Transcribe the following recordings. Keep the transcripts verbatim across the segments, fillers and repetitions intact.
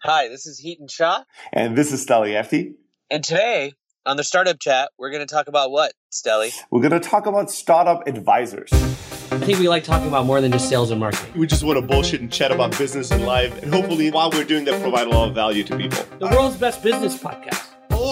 Hi, this is Heaton Shah. And this is Steli Efti. And today, on the Startup Chat, we're going to talk about what, Steli? We're going to talk about startup advisors. I think we like talking about more than just sales and marketing. We just want to bullshit and chat about business and life. And hopefully, while we're doing that, provide a lot of value to people. The world's best business podcast.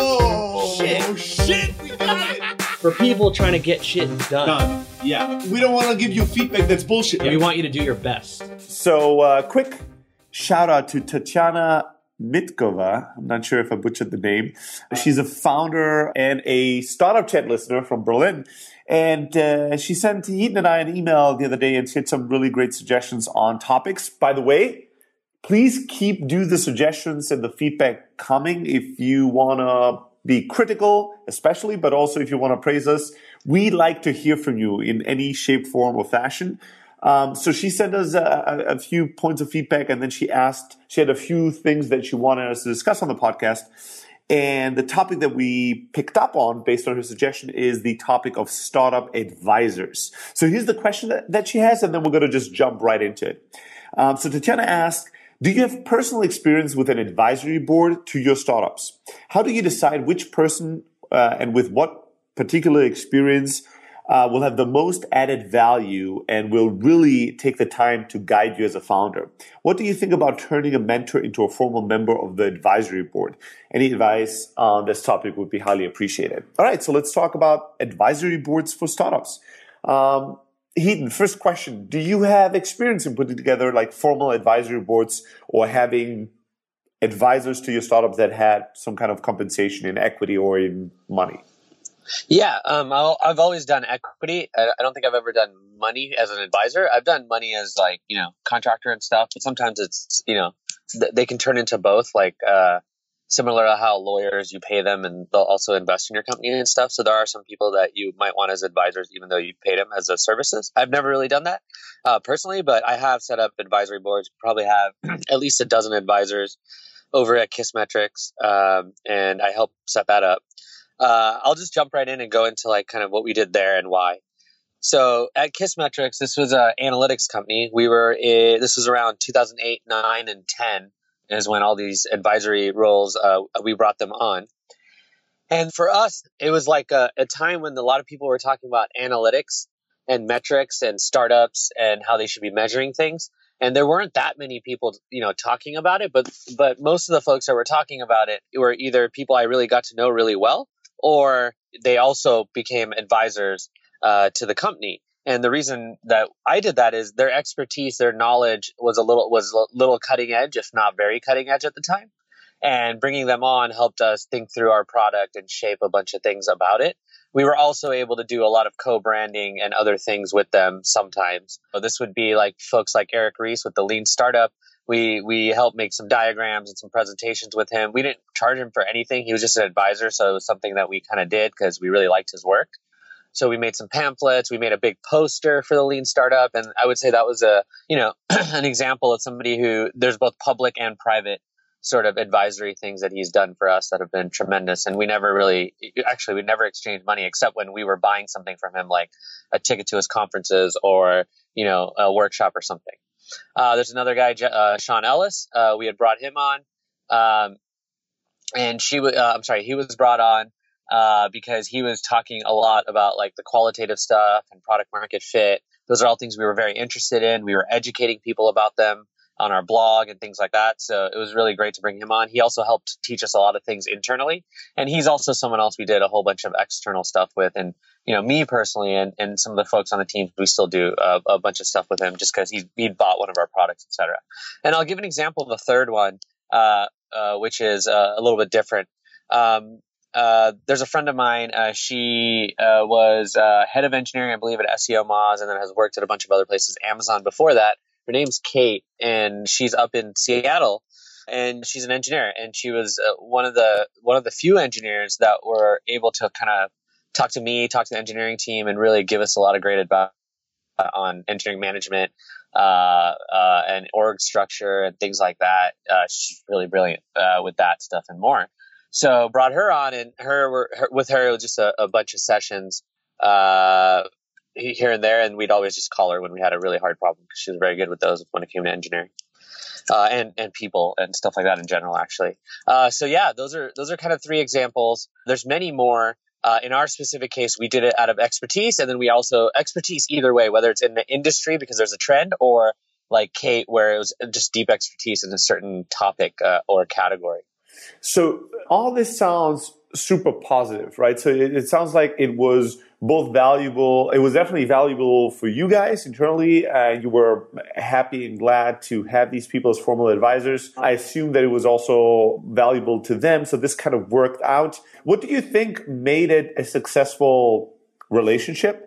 Oh, shit. Oh, shit. We got it. For people trying to get shit done. Done. Yeah. We don't want to give you feedback that's bullshit. And we want you to do your best. So, uh, quick shout out to Tatiana Mitkova. I'm not sure if I butchered the name. She's a founder and a Startup Chat listener from Berlin. And uh, she sent Heaton and I an email the other day and she had some really great suggestions on topics. By the way, please keep do the suggestions and the feedback coming if you want to be critical, especially, but also if you want to praise us. We like to hear from you in any shape, form, or fashion. Um, so she sent us a, a few points of feedback, and then she asked, she had a few things that she wanted us to discuss on the podcast. And the topic that we picked up on based on her suggestion is the topic of startup advisors. So here's the question that, that she has, and then we're going to just jump right into it. Um, so Tatiana asked, do you have personal experience with an advisory board to your startups? How do you decide which person uh, and with what particular experience Uh, will have the most added value and will really take the time to guide you as a founder? What do you think about turning a mentor into a formal member of the advisory board? Any advice on this topic would be highly appreciated. All right, so let's talk about advisory boards for startups. Um, Heaton, first question. Do you have experience in putting together like formal advisory boards or having advisors to your startups that had some kind of compensation in equity or in money? Yeah, um, I'll, I've always done equity. I, I don't think I've ever done money as an advisor. I've done money as like, you know, contractor and stuff, but sometimes it's, you know, th- they can turn into both, like uh, similar to how lawyers, you pay them and they'll also invest in your company and stuff. So there are some people that you might want as advisors, even though you paid them as a services. I've never really done that uh, personally, but I have set up advisory boards, probably have at least a dozen advisors over at Kissmetrics, um, and I help set that up. Uh, I'll just jump right in and go into like kind of what we did there and why. So at Kissmetrics, this was an analytics company. We were, in, this was around two thousand eight, nine, and ten is when all these advisory roles, uh, we brought them on. And for us, it was like a, a time when a lot of people were talking about analytics and metrics and startups and how they should be measuring things. And there weren't that many people, you know, talking about it, but, but most of the folks that were talking about it were either people I really got to know really well, or they also became advisors uh, to the company. And the reason that I did that is their expertise, their knowledge was a little was a little cutting edge, if not very cutting edge at the time. And bringing them on helped us think through our product and shape a bunch of things about it. We were also able to do a lot of co-branding and other things with them sometimes. So this would be like folks like Eric Reese with the Lean Startup. We we helped make some diagrams and some presentations with him. We didn't charge him for anything. He was just an advisor, so it was something that we kind of did because we really liked his work. So we made some pamphlets. We made a big poster for the Lean Startup, and I would say that was a you know an example of somebody who there's both public and private sort of advisory things that he's done for us that have been tremendous. And we never really, actually, we never exchanged money except when we were buying something from him, like a ticket to his conferences or you know a workshop or something. Uh, there's another guy, uh, Sean Ellis. Uh, we had brought him on, um, and she was. Uh, I'm sorry, he was brought on uh, because he was talking a lot about like the qualitative stuff and product market fit. Those are all things we were very interested in. We were educating people about them on our blog and things like that. So it was really great to bring him on. He also helped teach us a lot of things internally, and he's also someone else we did a whole bunch of external stuff with. And you know, me personally, and, and some of the folks on the team, we still do a, a bunch of stuff with him just because he he bought one of our products, et cetera. And I'll give an example of a third one, uh, uh, which is uh, a little bit different. Um, uh, there's a friend of mine. Uh, she uh, was uh, head of engineering, I believe, at S E O Moz, and then has worked at a bunch of other places, Amazon before that. Her name's Kate, and she's up in Seattle, and she's an engineer. And she was uh, one of the one of the few engineers that were able to kind of talk to me, talk to the engineering team, and really give us a lot of great advice on engineering management uh, uh, and org structure and things like that. Uh, she's really brilliant uh, with that stuff and more. So brought her on, and her, were, her with her it was just a, a bunch of sessions uh, here and there, and we'd always just call her when we had a really hard problem because she was very good with those when it came to engineering. uh, and and people and stuff like that in general, actually. Uh, so yeah, those are those are kind of three examples. There's many more. Uh, in our specific case, we did it out of expertise, and then we also expertise either way, whether it's in the industry because there's a trend, or like Kate, where it was just deep expertise in a certain topic uh, or category. So all this sounds super positive, right? So it, it sounds like it was both valuable. It was definitely valuable for you guys internally. Uh, you were happy and glad to have these people as formal advisors. I assume that it was also valuable to them. So this kind of worked out. What do you think made it a successful relationship?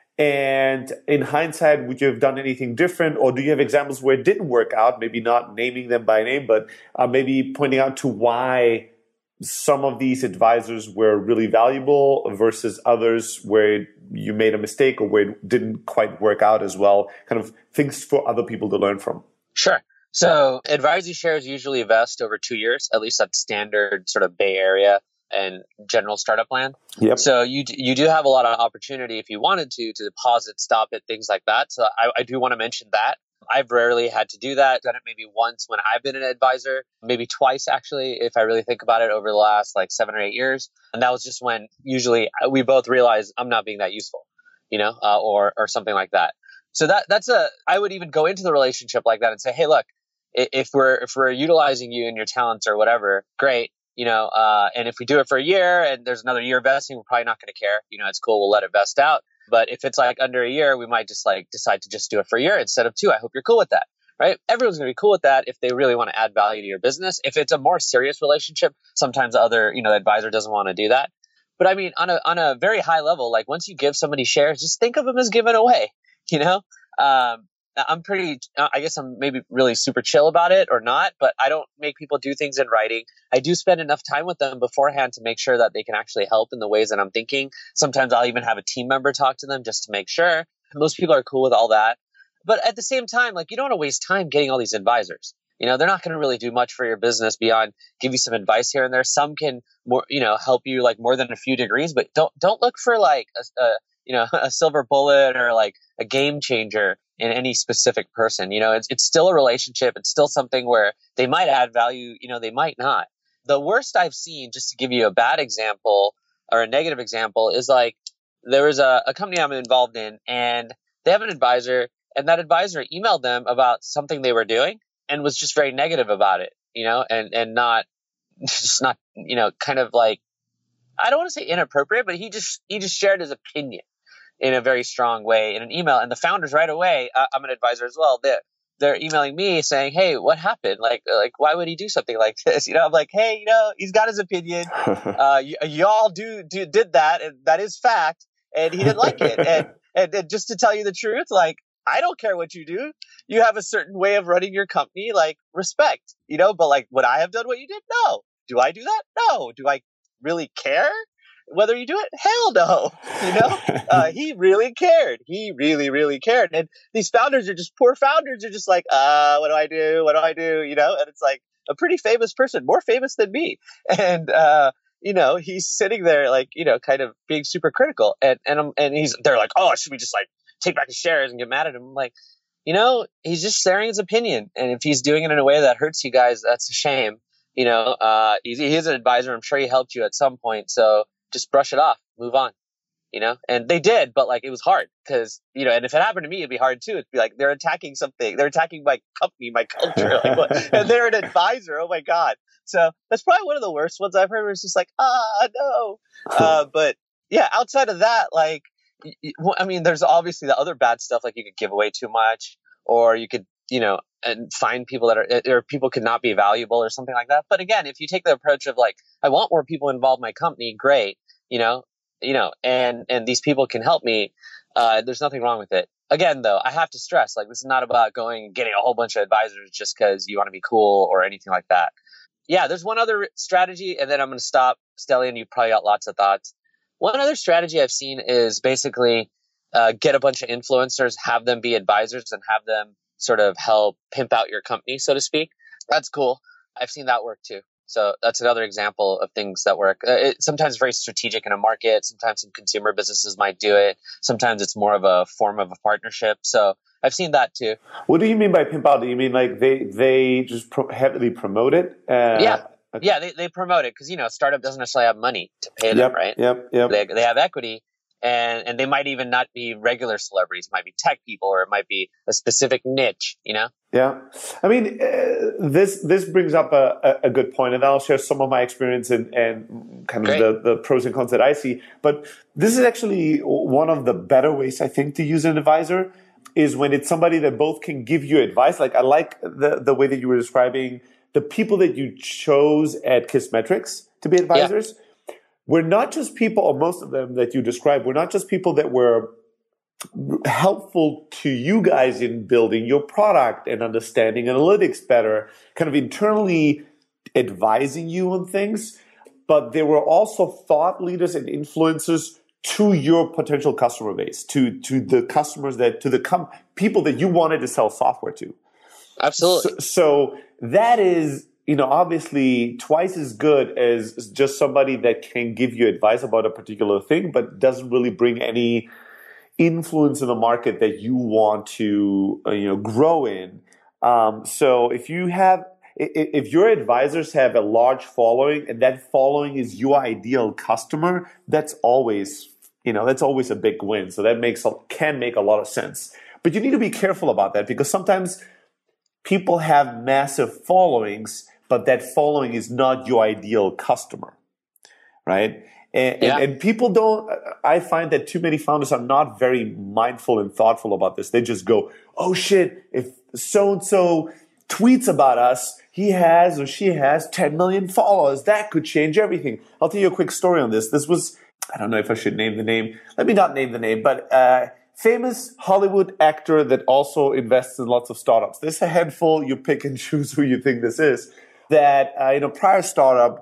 And in hindsight, would you have done anything different? Or do you have examples where it didn't work out? Maybe not naming them by name, but uh, maybe pointing out to why some of these advisors were really valuable versus others where you made a mistake or where it didn't quite work out as well. Kind of things for other people to learn from. Sure. So advisory shares usually vest over two years, at least that's standard sort of Bay Area and general startup land. Yep. So you you do have a lot of opportunity if you wanted to to deposit, stop it, things like that. So I, I do want to mention that. I've rarely had to do that. Done it maybe once when I've been an advisor, maybe twice actually, if I really think about it over the last like seven or eight years. And that was just when usually we both realized I'm not being that useful, you know, uh, or or something like that. So that that's a I would even go into the relationship like that and say, hey, look, if we're if we're utilizing you and your talents or whatever, great. You know, uh, and if we do it for a year and there's another year vesting, we're probably not going to care. You know, it's cool. We'll let it vest out. But if it's like under a year, we might just like decide to just do it for a year instead of two. I hope you're cool with that, right? Everyone's going to be cool with that if they really want to add value to your business. If it's a more serious relationship, sometimes the other, you know, the advisor doesn't want to do that. But I mean, on a on a very high level, like once you give somebody shares, just think of them as given away. You know, um, I'm pretty, I guess I'm maybe really super chill about it or not, but I don't make people do things in writing. I do spend enough time with them beforehand to make sure that they can actually help in the ways that I'm thinking. Sometimes I'll even have a team member talk to them just to make sure. Most people are cool with all that. But at the same time, like you don't want to waste time getting all these advisors. You know, they're not going to really do much for your business beyond give you some advice here and there. Some can more, you know, help you like more than a few degrees, but don't, don't look for like a, a you know, a silver bullet or like a game changer in any specific person. You know, it's it's still a relationship. It's still something where they might add value, you know, they might not. The worst I've seen, just to give you a bad example or a negative example, is like there was a, a company I'm involved in and they have an advisor and that advisor emailed them about something they were doing and was just very negative about it, you know, and, and not just not, you know, kind of like, I don't want to say inappropriate, but he just, he just shared his opinion in a very strong way in an email. And the founders right away, uh, I'm an advisor as well. They're, they're emailing me saying, hey, what happened? Like, like, why would he do something like this? You know, I'm like, hey, you know, he's got his opinion. Uh, y- y'all do, do, did that. And that is fact. And he didn't like it. And, and, and just to tell you the truth, like, I don't care what you do. You have a certain way of running your company, like respect, you know, but like, would I have done what you did? No. Do I do that? No. Do I really care whether you do it? Hell no. You know, uh, he really cared. He really, really cared. And these founders are just poor founders are just like, uh, what do I do? What do I do? You know, and it's like a pretty famous person, more famous than me. And, uh, you know, he's sitting there like, you know, kind of being super critical. And, and, I'm, and he's, they're like, oh, should we just like take back his shares and get mad at him? I'm like, you know, he's just sharing his opinion. And if he's doing it in a way that hurts you guys, that's a shame. You know, uh, he's, he's an advisor. I'm sure he helped you at some point. So just brush it off, move on, you know? And they did, but like, it was hard because, you know, and if it happened to me, it'd be hard too. It'd be like, they're attacking something. They're attacking my company, my culture. Like, what? And they're an advisor. Oh my God. So that's probably one of the worst ones I've heard where it's just like, ah, no. Uh, but yeah, outside of that, like, I mean, there's obviously the other bad stuff, like you could give away too much, or you could, you know, and find people that are, or people could not be valuable or something like that. But again, if you take the approach of like, I want more people involved in my company, great, you know, you know, and, and these people can help me. Uh, there's nothing wrong with it. Again, though, I have to stress, like, this is not about going and getting a whole bunch of advisors just because you want to be cool or anything like that. Yeah, there's one other strategy, and then I'm going to stop. Stellian, you probably got lots of thoughts. One other strategy I've seen is basically uh, get a bunch of influencers, have them be advisors, and have them sort of help pimp out your company, so to speak. That's cool. I've seen that work too. So that's another example of things that work. Uh, it, sometimes very strategic in a market. Sometimes some consumer businesses might do it. Sometimes it's more of a form of a partnership. So I've seen that too. What do you mean by pimp out? Do you mean like they they just pro- heavily promote it? Uh, yeah. Okay. Yeah, they, they promote it because, you know, a startup doesn't necessarily have money to pay them, Yep, right? yep, yep. They, they have equity, and, and they might even not be regular celebrities. It might be tech people, or it might be a specific niche, you know? Yeah. I mean, uh, this this brings up a, a, a good point, and I'll share some of my experience and, and kind of the, the pros and cons that I see. But this is actually one of the better ways, I think, to use an advisor, is when it's somebody that both can give you advice. Like, I like the, the way that you were describing the people that you chose at Kissmetrics to be advisors. Yeah. We're not just people, or most of them that you described, we're not just people that were helpful to you guys in building your product and understanding analytics better, kind of internally advising you on things, but they were also thought leaders and influencers to your potential customer base, to, to the customers that, to the com- people that you wanted to sell software to. Absolutely. So, so that is, you know, obviously twice as good as just somebody that can give you advice about a particular thing, but doesn't really bring any influence in the market that you want to, uh, you know, grow in. Um, so if you have, if your advisors have a large following and that following is your ideal customer, that's always, you know, that's always a big win. So that makes, can make a lot of sense. But you need to be careful about that, because sometimes people have massive followings, but that following is not your ideal customer, right? And, yeah. and, and people don't, I find that too many founders are not very mindful and thoughtful about this. They just go, oh shit, if so-and-so tweets about us, he has or she has ten million followers. That could change everything. I'll tell you a quick story on this. This was, I don't know if I should name the name. Let me not name the name, but uh famous Hollywood actor that also invests in lots of startups. There's a handful, you pick and choose who you think this is, that, uh, you know, prior startup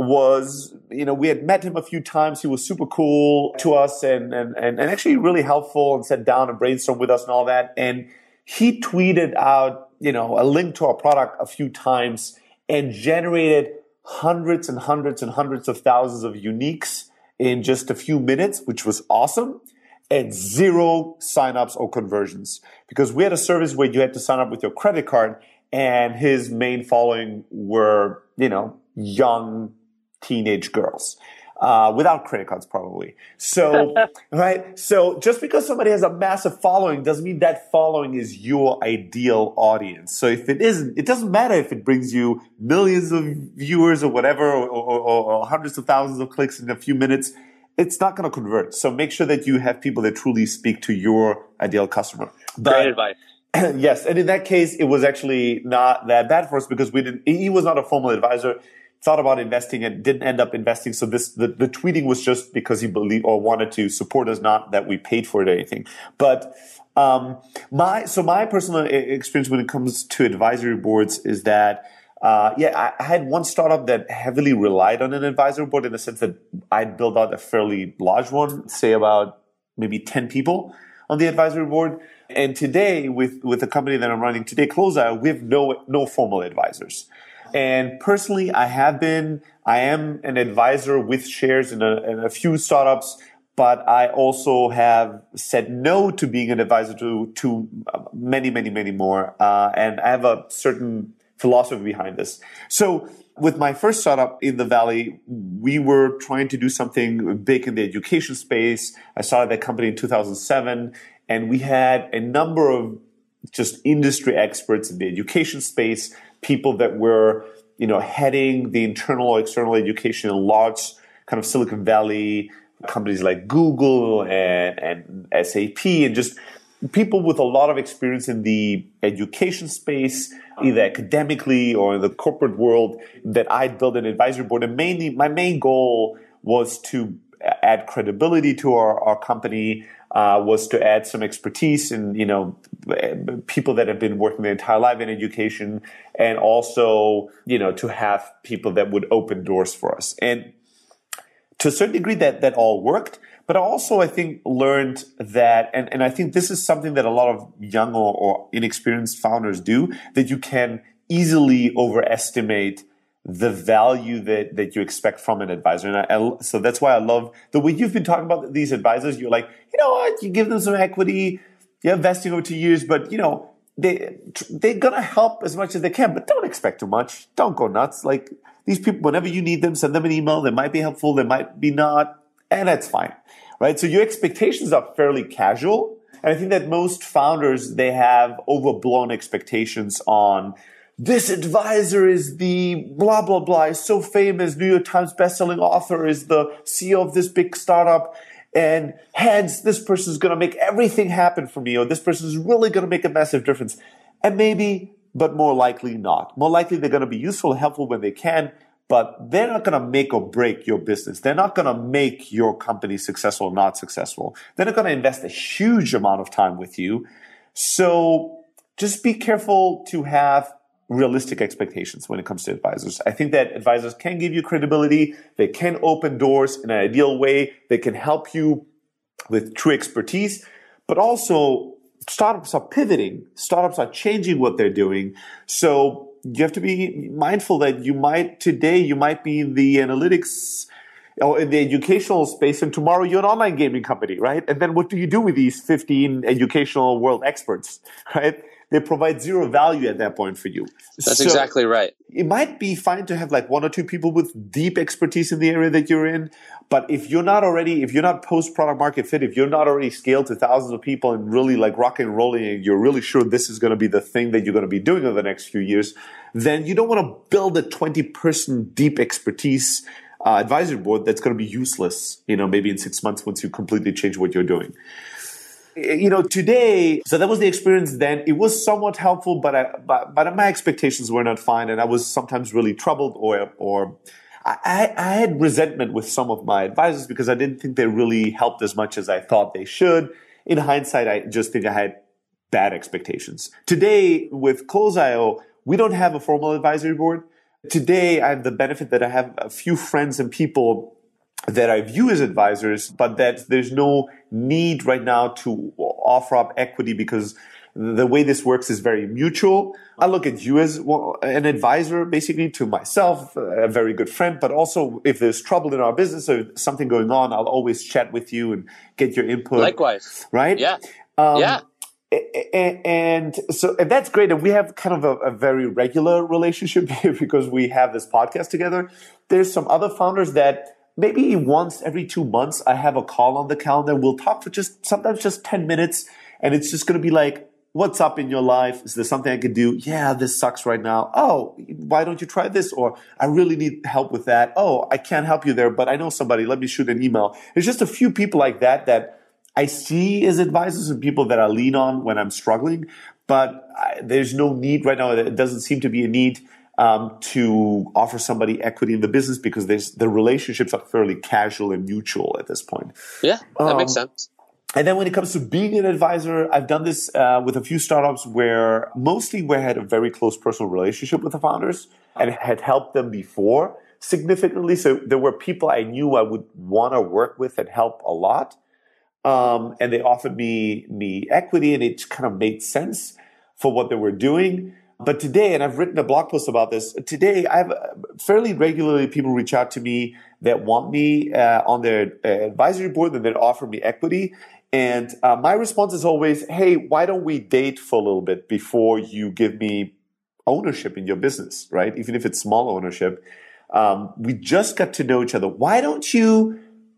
was, you know, we had met him a few times. He was super cool to us and, and, and actually really helpful and sat down and brainstormed with us and all that. And he tweeted out, you know, a link to our product a few times and generated hundreds and hundreds and hundreds of thousands of uniques in just a few minutes, which was awesome. And zero signups or conversions, because we had a service where you had to sign up with your credit card, and his main following were, you know, young teenage girls uh, without credit cards, probably. So, right. So just because somebody has a massive following doesn't mean that following is your ideal audience. So if it isn't, it doesn't matter if it brings you millions of viewers or whatever, or, or, or, or hundreds of thousands of clicks in a few minutes. It's not going to convert. So make sure that you have people that truly speak to your ideal customer. But, Great advice. Yes. And in that case, it was actually not that bad for us, because we didn't, he was not a formal advisor, thought about investing and didn't end up investing. So this, the, the tweeting was just because he believed or wanted to support us, not that we paid for it or anything. But, um, my, so my personal experience when it comes to advisory boards is that, Uh, yeah, I, I had one startup that heavily relied on an advisory board, in the sense that I'd built out a fairly large one, say about maybe ten people on the advisory board. And today, with, with the company that I'm running today, Closeout, we have no, no formal advisors. And personally, I have been, I am an advisor with shares in a, in a few startups, but I also have said no to being an advisor to, to many, many, many more. Uh, and I have a certain philosophy behind this. So with my first startup in the Valley, we were trying to do something big in the education space. I started that company in two thousand seven, and we had a number of just industry experts in the education space, people that were, you know, heading the internal or external education in large kind of Silicon Valley companies like Google and, and S A P, and just people with a lot of experience in the education space, either academically or in the corporate world, that I'd built an advisory board. And mainly, my main goal was to add credibility to our, our company, uh, was to add some expertise in, you know, people that have been working their entire life in education, and also, you know, to have people that would open doors for us. And to a certain degree, that, that all worked. But also, I think, learned that, and, and I think this is something that a lot of young or, or inexperienced founders do, that you can easily overestimate the value that, that you expect from an advisor. And I, I, so that's why I love the way you've been talking about these advisors. You're like, you know what, you give them some equity, you have vesting over two years, but you know, they, they're going to help as much as they can, but don't expect too much. Don't go nuts. Like these people, whenever you need them, send them an email. They might be helpful. They might be not. And that's fine, right? So your expectations are fairly casual. And I think that most founders, they have overblown expectations on this advisor is the blah, blah, blah, is so famous, New York Times bestselling author, is the C E O of this big startup. And hence, this person is going to make everything happen for me, or this person is really going to make a massive difference. And maybe, but more likely not. More likely they're going to be useful and helpful when they can, but they're not going to make or break your business. They're not going to make your company successful or not successful. They're not going to invest a huge amount of time with you. So just be careful to have realistic expectations when it comes to advisors. I think that advisors can give you credibility. They can open doors in an ideal way. They can help you with true expertise, but also startups are pivoting. Startups are changing what they're doing. So you have to be mindful that you might, today you might be in the analytics or in the educational space, and tomorrow you're an online gaming company, right? And then what do you do with these fifteen educational world experts, right? They provide zero value at that point for you. That's so exactly right. It might be fine to have like one or two people with deep expertise in the area that you're in. But if you're not already, if you're not post product market fit, if you're not already scaled to thousands of people and really like rocking and rolling, and you're really sure this is going to be the thing that you're going to be doing over the next few years, then you don't want to build a twenty person deep expertise uh, advisory board that's going to be useless, you know, maybe in six months once you completely change what you're doing. You know, today, so that was the experience then. It was somewhat helpful, but, I, but but my expectations were not fine, and I was sometimes really troubled, or or I, I had resentment with some of my advisors because I didn't think they really helped as much as I thought they should. In hindsight, I just think I had bad expectations. Today, with Close dot I O, we don't have a formal advisory board. Today, I have the benefit that I have a few friends and people that I view as advisors, but that there's no need right now to offer up equity because the way this works is very mutual. I look at you as an advisor, basically, to myself, a very good friend, but also if there's trouble in our business or something going on, I'll always chat with you and get your input. Likewise. Right? Yeah. Um, yeah. And so and that's great. And we have kind of a, a very regular relationship here because we have this podcast together. There's some other founders that maybe once every two months, I have a call on the calendar. We'll talk for just sometimes just ten minutes. And it's just going to be like, what's up in your life? Is there something I could do? Yeah, this sucks right now. Oh, why don't you try this? Or I really need help with that. Oh, I can't help you there, but I know somebody. Let me shoot an email. There's just a few people like that that I see as advisors and people that I lean on when I'm struggling. But I, there's no need right now. It doesn't seem to be a need Um, to offer somebody equity in the business because there's, the relationships are fairly casual and mutual at this point. Yeah, that um, makes sense. And then when it comes to being an advisor, I've done this uh, with a few startups where mostly where I had a very close personal relationship with the founders and had helped them before significantly. So there were people I knew I would want to work with and help a lot. Um, and they offered me, me equity, and it kind of made sense for what they were doing. But today, and I've written a blog post about this, today I have fairly regularly people reach out to me that want me uh, on their uh, advisory board and then offer me equity. And uh, my response is always, hey, why don't we date for a little bit before you give me ownership in your business, right? Even if it's small ownership. Um, we just got to know each other. Why don't you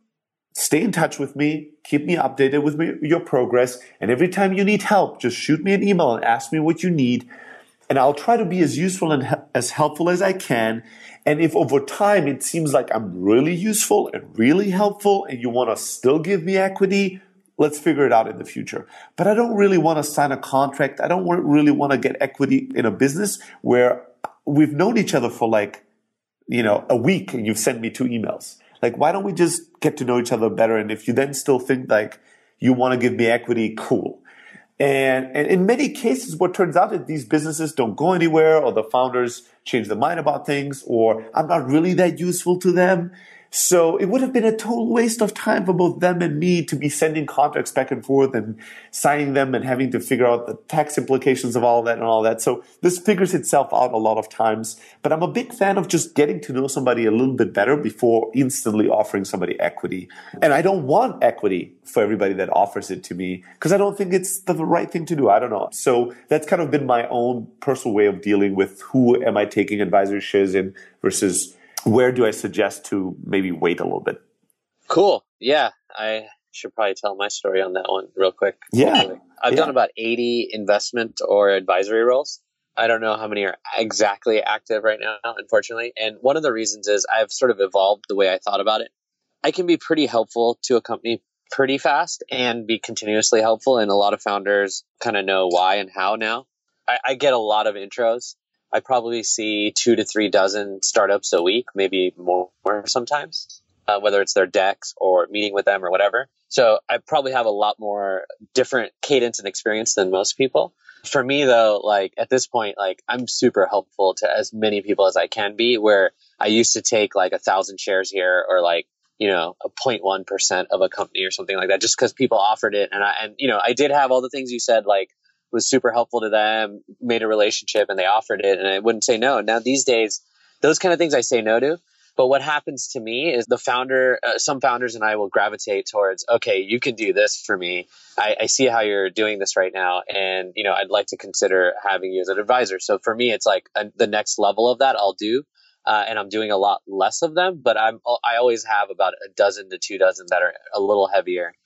stay in touch with me, keep me updated with me, your progress, and every time you need help, just shoot me an email and ask me what you need. And I'll try to be as useful and he- as helpful as I can. And if over time it seems like I'm really useful and really helpful and you want to still give me equity, let's figure it out in the future. But I don't really want to sign a contract. I don't really want to get equity in a business where we've known each other for like, you know, a week and you've sent me two emails. Like, why don't we just get to know each other better? And if you then still think like you want to give me equity, cool. And, and in many cases, what turns out is these businesses don't go anywhere, or the founders change their mind about things, or I'm not really that useful to them. So it would have been a total waste of time for both them and me to be sending contracts back and forth and signing them and having to figure out the tax implications of all that and all that. So this figures itself out a lot of times. But I'm a big fan of just getting to know somebody a little bit better before instantly offering somebody equity. And I don't want equity for everybody that offers it to me because I don't think it's the right thing to do. I don't know. So that's kind of been my own personal way of dealing with who am I taking advisory shares in versus where do I suggest to maybe wait a little bit? Cool. Yeah. I should probably tell my story on that one real quick. Yeah. I've yeah. done about eighty investment or advisory roles. I don't know how many are exactly active right now, unfortunately. And one of the reasons is I've sort of evolved the way I thought about it. I can be pretty helpful to a company pretty fast and be continuously helpful. And a lot of founders kind of know why and how now. I, I get a lot of intros. I probably see two to three dozen startups a week, maybe more sometimes, uh, whether it's their decks or meeting with them or whatever. So I probably have a lot more different cadence and experience than most people. For me, though, like at this point, like I'm super helpful to as many people as I can be, where I used to take like a thousand shares here or like, you know, a zero point one percent of a company or something like that, just because people offered it. And I, and, you know, I did have all the things you said, like, was super helpful to them, made a relationship, and they offered it, and I wouldn't say no. Now these days, those kind of things I say no to. But what happens to me is the founder, uh, some founders and I will gravitate towards, okay, you can do this for me. I, I see how you're doing this right now, and you know, I'd like to consider having you as an advisor. So for me, it's like a, the next level of that I'll do, uh, and I'm doing a lot less of them. But I'm I always have about a dozen to two dozen that are a little heavier.